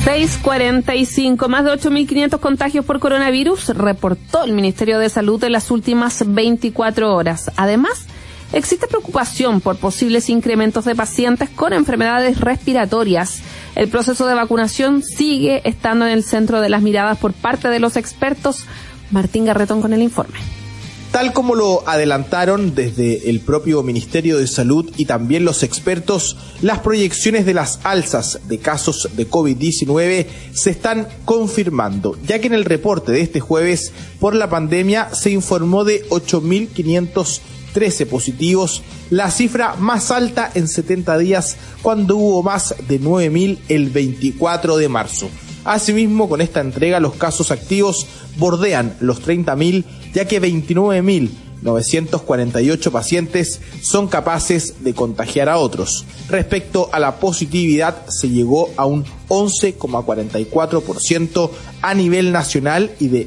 6:45, más de 8.500 contagios por coronavirus reportó el Ministerio de Salud en las últimas 24 horas. Además, existe preocupación por posibles incrementos de pacientes con enfermedades respiratorias. El proceso de vacunación sigue estando en el centro de las miradas por parte de los expertos. Martín Garretón con el informe. Tal como lo adelantaron desde el propio Ministerio de Salud y también los expertos, las proyecciones de las alzas de casos de COVID-19 se están confirmando, ya que en el reporte de este jueves por la pandemia se informó de 8.513 positivos, la cifra más alta en 70 días, cuando hubo más de 9.000 el 24 de marzo. Asimismo, con esta entrega, los casos activos bordean los 30.000, ya que 29.948 pacientes son capaces de contagiar a otros. Respecto a la positividad, se llegó a un 11,44% a nivel nacional y de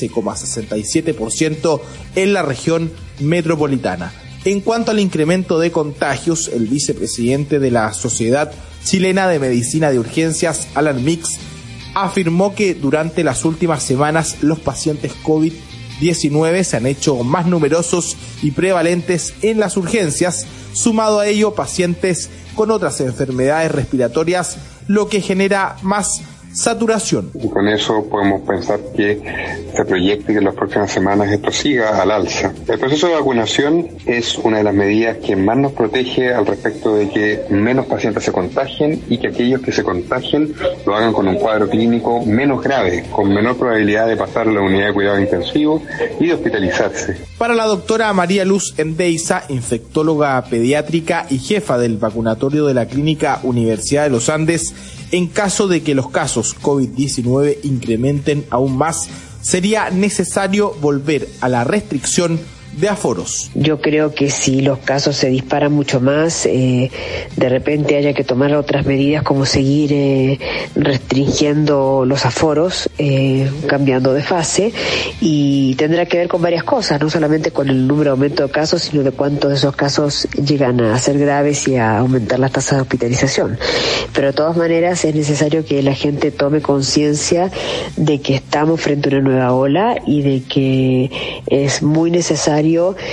15,67% en la región metropolitana. En cuanto al incremento de contagios, el vicepresidente de la Sociedad Chilena de Medicina de Urgencias, Alan Mix, afirmó que durante las últimas semanas los pacientes COVID-19 se han hecho más numerosos y prevalentes en las urgencias, sumado a ello pacientes con otras enfermedades respiratorias, lo que genera más saturación. Y con eso podemos pensar que se proyecte que en las próximas semanas esto siga al alza. El proceso de vacunación es una de las medidas que más nos protege al respecto de que menos pacientes se contagien y que aquellos que se contagien lo hagan con un cuadro clínico menos grave, con menor probabilidad de pasar a la unidad de cuidado intensivo y de hospitalizarse. Para la doctora María Luz Endeiza, infectóloga pediátrica y jefa del vacunatorio de la Clínica Universidad de los Andes, en caso de que los casos COVID-19 incrementen aún más, sería necesario volver a la restricción de aforos. Yo creo que si los casos se disparan mucho más, de repente haya que tomar otras medidas como seguir restringiendo los aforos, cambiando de fase, y tendrá que ver con varias cosas, no solamente con el número de aumento de casos, sino de cuántos de esos casos llegan a ser graves y a aumentar las tasas de hospitalización. Pero de todas maneras es necesario que la gente tome conciencia de que estamos frente a una nueva ola y de que es muy necesario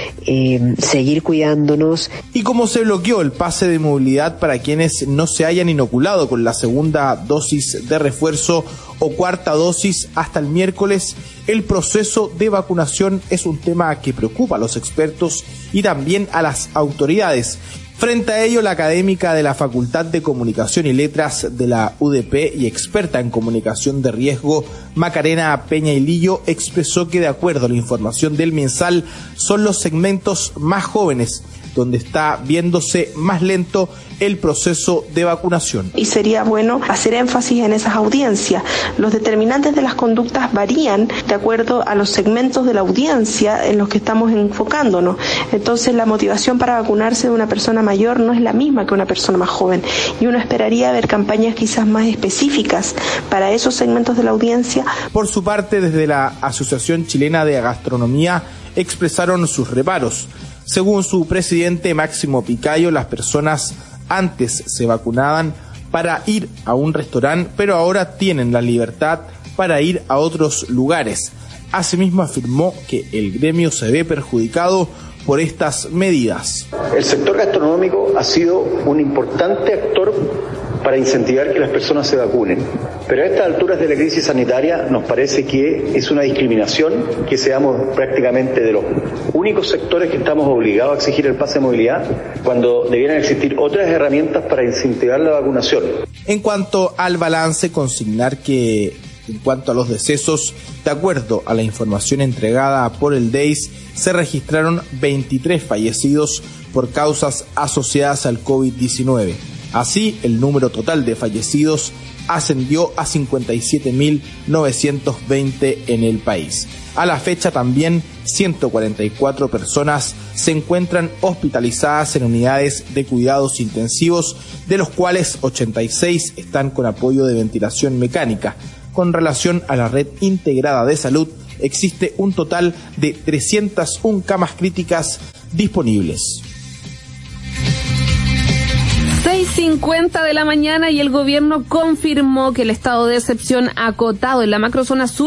seguir cuidándonos. Y como se bloqueó el pase de movilidad para quienes no se hayan inoculado con la segunda dosis de refuerzo o cuarta dosis hasta el miércoles, el proceso de vacunación es un tema que preocupa a los expertos y también a las autoridades. Frente a ello, la académica de la Facultad de Comunicación y Letras de la UDP y experta en comunicación de riesgo, Macarena Peña y Lillo, expresó que de acuerdo a la información del MinSal, son los segmentos más jóvenes donde está viéndose más lento el proceso de vacunación. Y sería bueno hacer énfasis en esas audiencias. Los determinantes de las conductas varían de acuerdo a los segmentos de la audiencia en los que estamos enfocándonos. Entonces, la motivación para vacunarse de una persona mayor no es la misma que una persona más joven. Y uno esperaría ver campañas quizás más específicas para esos segmentos de la audiencia. Por su parte, desde la Asociación Chilena de Gastronomía expresaron sus reparos. Según su presidente Máximo Picayo, las personas antes se vacunaban para ir a un restaurante, pero ahora tienen la libertad para ir a otros lugares. Asimismo, afirmó que el gremio se ve perjudicado por estas medidas. El sector gastronómico ha sido un importante actor para incentivar que las personas se vacunen. Pero a estas alturas de la crisis sanitaria nos parece que es una discriminación que seamos prácticamente de los únicos sectores que estamos obligados a exigir el pase de movilidad cuando debieran existir otras herramientas para incentivar la vacunación. En cuanto al balance, consignar que en cuanto a los decesos, de acuerdo a la información entregada por el DEIS, se registraron 23 fallecidos por causas asociadas al COVID-19. Así, el número total de fallecidos ascendió a 57.920 en el país. A la fecha también 144 personas se encuentran hospitalizadas en unidades de cuidados intensivos, de los cuales 86 están con apoyo de ventilación mecánica. Con relación a la red integrada de salud, existe un total de 301 camas críticas disponibles. 6:50 de la mañana y el gobierno confirmó que el estado de excepción acotado en la macrozona sur